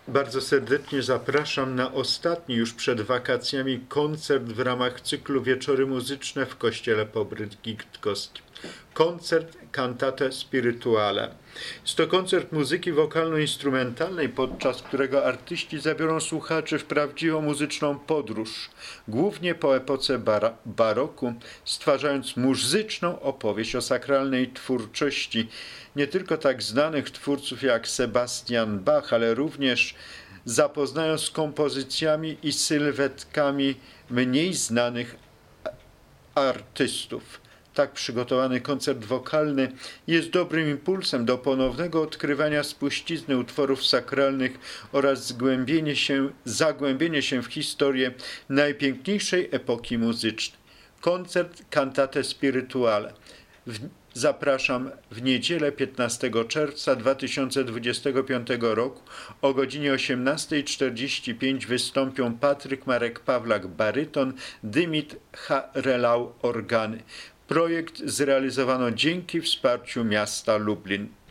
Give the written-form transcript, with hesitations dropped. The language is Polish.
Bardzo serdecznie zapraszam na ostatni już przed wakacjami koncert w ramach cyklu Wieczory Muzyczne w Kościele Pobrygitkowskim. Koncert Cantate Spirituale. Jest to koncert muzyki wokalno-instrumentalnej, podczas którego artyści zabiorą słuchaczy w prawdziwą muzyczną podróż, głównie po epoce baroku, stwarzając muzyczną opowieść o sakralnej twórczości nie tylko tak znanych twórców jak Sebastian Bach, ale również zapoznają z kompozycjami i sylwetkami mniej znanych artystów. Tak przygotowany koncert wokalny jest dobrym impulsem do ponownego odkrywania spuścizny utworów sakralnych oraz zagłębienie się w historię najpiękniejszej epoki muzycznej. Koncert Cantate Spirituale. Zapraszam w niedzielę 15 czerwca 2025 roku o godzinie 18:45 wystąpią Patryk Marek Pawlak baryton, Dymit Harelau organy. Projekt zrealizowano dzięki wsparciu miasta Lublin.